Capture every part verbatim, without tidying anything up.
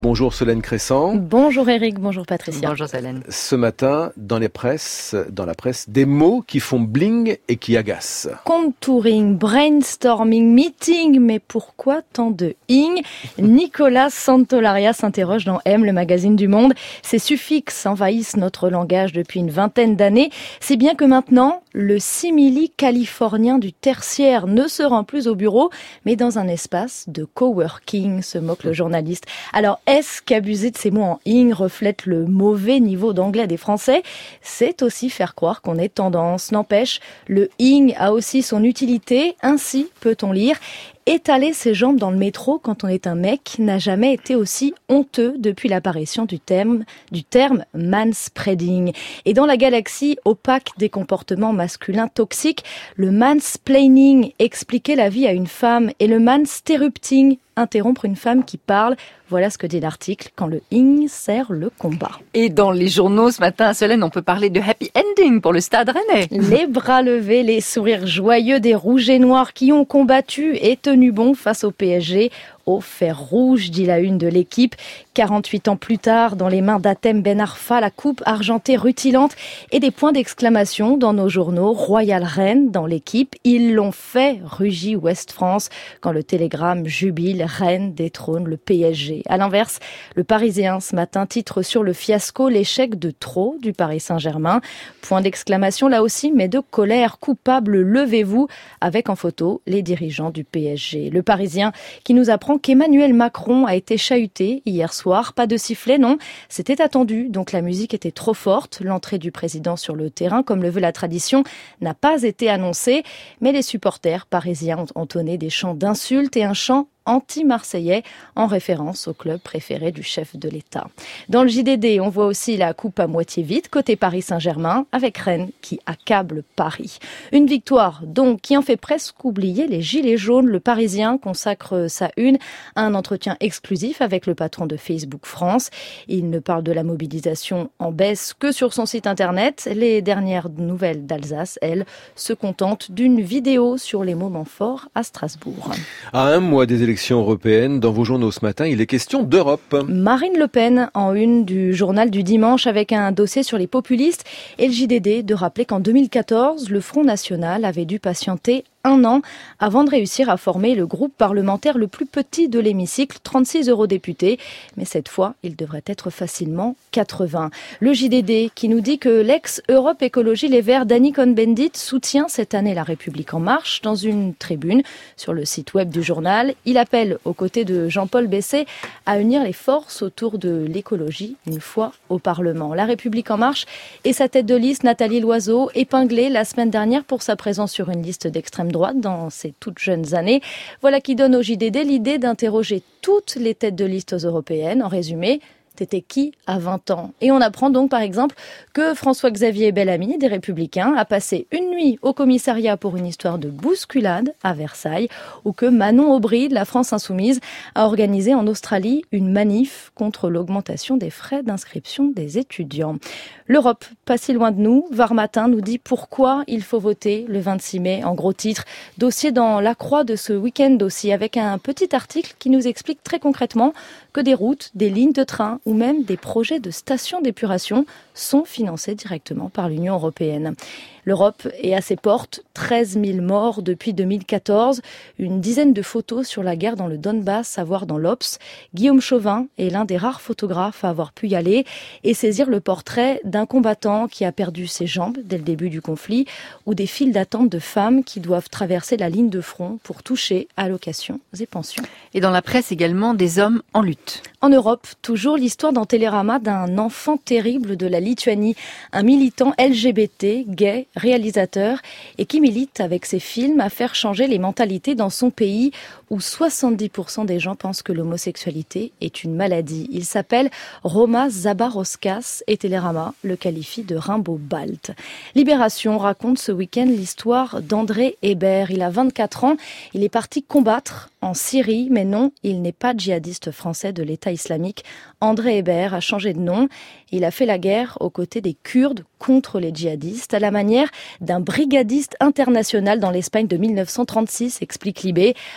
Bonjour Solène Crescent. Bonjour Eric, bonjour Patricia. Bonjour Solène. Ce matin, dans les presses, dans la presse, des mots qui font bling et qui agacent. Contouring, brainstorming, meeting, mais pourquoi tant de ing? Nicolas Santolaria s'interroge dans M, le magazine du Monde. Ces suffixes envahissent notre langage depuis une vingtaine d'années, si bien que maintenant, le simili californien du tertiaire ne se rend plus au bureau, mais dans un espace de coworking, se moque le journaliste. Alors, est-ce qu'abuser de ces mots en ing reflète le mauvais niveau d'anglais des Français? C'est aussi faire croire qu'on est tendance. N'empêche, le ing a aussi son utilité. Ainsi peut-on lire: étaler ses jambes dans le métro quand on est un mec n'a jamais été aussi honteux depuis l'apparition du terme, du terme manspreading. Et dans la galaxie opaque des comportements masculins toxiques, le mansplaining, expliquer la vie à une femme, et le mansterrupting, interrompre une femme qui parle. Voilà ce que dit l'article quand le ing sert le combat. Et dans les journaux ce matin, Solène, on peut parler de happy ending pour le Stade Rennais. Les bras levés, les sourires joyeux des rouges et noirs qui ont combattu et tenu bon face au P S G. Au fer rouge, dit la une de l'équipe. quarante-huit ans plus tard, dans les mains d'Hatem Ben Arfa, la coupe argentée rutilante et des points d'exclamation dans nos journaux. Royal Rennes dans l'équipe. Ils l'ont fait, rugit Ouest France, quand le télégramme jubile. Rennes détrône le P S G. À l'inverse, le Parisien ce matin titre sur le fiasco, l'échec de trop du Paris Saint-Germain. Point d'exclamation là aussi, mais de colère. Coupable, levez-vous, avec en photo les dirigeants du P S G. Le Parisien qui nous apprend qu'Emmanuel Macron a été chahuté hier soir. Pas de sifflet, non. C'était attendu, donc la musique était trop forte. L'entrée du président sur le terrain, comme le veut la tradition, n'a pas été annoncée. Mais les supporters parisiens ont entonné des chants d'insultes et un chant anti-marseillais en référence au club préféré du chef de l'État. Dans le J D D, on voit aussi la coupe à moitié vide côté Paris Saint-Germain avec Rennes qui accable Paris. Une victoire donc qui en fait presque oublier les gilets jaunes. Le Parisien consacre sa une à un entretien exclusif avec le patron de Facebook France. Il ne parle de la mobilisation en baisse que sur son site internet. Les dernières nouvelles d'Alsace, elles, se contentent d'une vidéo sur les moments forts à Strasbourg. À un mois des élections européennes, dans vos journaux ce matin, il est question d'Europe. Marine Le Pen en une du journal du dimanche avec un dossier sur les populistes et le J D D de rappeler qu'en deux mille quatorze, le Front National avait dû patienter un an avant de réussir à former le groupe parlementaire le plus petit de l'hémicycle, trente-six eurodéputés. Mais cette fois, il devrait être facilement quatre-vingts. Le J D D qui nous dit que l'ex-Europe Écologie Les Verts Danny Cohn-Bendit soutient cette année La République En Marche dans une tribune sur le site web du journal. Il appelle, aux côtés de Jean-Paul Besset, à unir les forces autour de l'écologie une fois au Parlement. La République En Marche et sa tête de liste Nathalie Loiseau, épinglée la semaine dernière pour sa présence sur une liste d'extrême droite dans ses toutes jeunes années. Voilà qui donne au J D D l'idée d'interroger toutes les têtes de liste européennes. En résumé, t'étais qui à vingt ans? Et on apprend donc par exemple que François-Xavier Bellamy des Républicains a passé une nuit au commissariat pour une histoire de bousculade à Versailles, ou que Manon Aubry de la France Insoumise a organisé en Australie une manif contre l'augmentation des frais d'inscription des étudiants. L'Europe, pas si loin de nous, Var Matin nous dit pourquoi il faut voter le vingt-six mai en gros titre. Dossier dans La Croix de ce week-end aussi, avec un petit article qui nous explique très concrètement que des routes, des lignes de train ou même des projets de stations d'épuration sont financés directement par l'Union européenne. L'Europe est à ses portes, treize mille morts depuis deux mille quatorze, une dizaine de photos sur la guerre dans le Donbass à voir dans l'Obs. Guillaume Chauvin est l'un des rares photographes à avoir pu y aller et saisir le portrait d'un combattant qui a perdu ses jambes dès le début du conflit, ou des files d'attente de femmes qui doivent traverser la ligne de front pour toucher allocations et pensions. Et dans la presse également, des hommes en lutte. En Europe, toujours l'histoire dans Télérama d'un enfant terrible de la Lituanie, un militant L G B T, gay, réalisateur, et qui milite avec ses films à faire changer les mentalités dans son pays où soixante-dix pour cent des gens pensent que l'homosexualité est une maladie. Il s'appelle Roma Zabaroskas et Télérama le qualifie de Rimbaud Balt. Libération raconte ce week-end l'histoire d'André Hébert. Il a vingt-quatre ans, il est parti combattre en Syrie, mais non, il n'est pas djihadiste français de l'État islamique. André Hébert a changé de nom. Il a fait la guerre aux côtés des Kurdes contre les djihadistes, à la manière d'un brigadiste international dans l'Espagne de mille neuf cent trente-six, explique Libé. André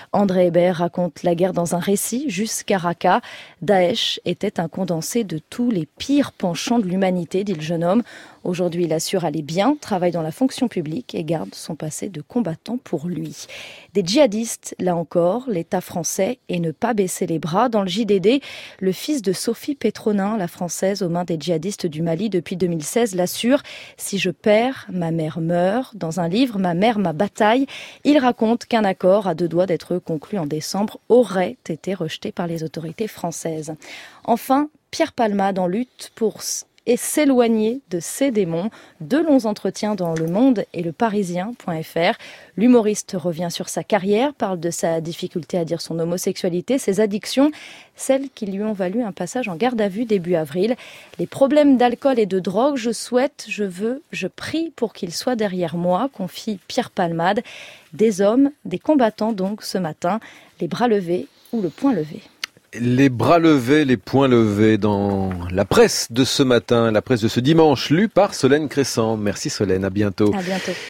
Hébert raconte la guerre dans un récit jusqu'à Raqqa. Daesh était un condensé de tous les pires penchants de l'humanité, dit le jeune homme. Aujourd'hui, il assure aller bien, travaille dans la fonction publique et garde son passé de combattant pour lui. Des djihadistes, là encore, l'État français et ne pas baisser les bras. Dans le J D D, le fils de Sophie Pétronin, la française aux mains des djihadistes du Mali depuis deux mille seize, l'assure « Si je perds, ma mère meurt ». Dans un livre, Ma mère, ma bataille, il raconte qu'un accord à deux doigts d'être conclu en décembre aurait été rejeté par les autorités françaises. Enfin, Pierre Palmade en lutte pour et s'éloigner de ses démons. Deux longs entretiens dans Le Monde et Le Parisien point F R. L'humoriste revient sur sa carrière, parle de sa difficulté à dire son homosexualité, ses addictions, celles qui lui ont valu un passage en garde à vue début avril. Les problèmes d'alcool et de drogue, je souhaite, je veux, je prie pour qu'ils soient derrière moi, confie Pierre Palmade. Des hommes, des combattants donc ce matin, les bras levés ou le poing levé. Les bras levés, les poings levés dans la presse de ce matin, la presse de ce dimanche, lue par Solène Crescent. Merci Solène, à bientôt. À bientôt.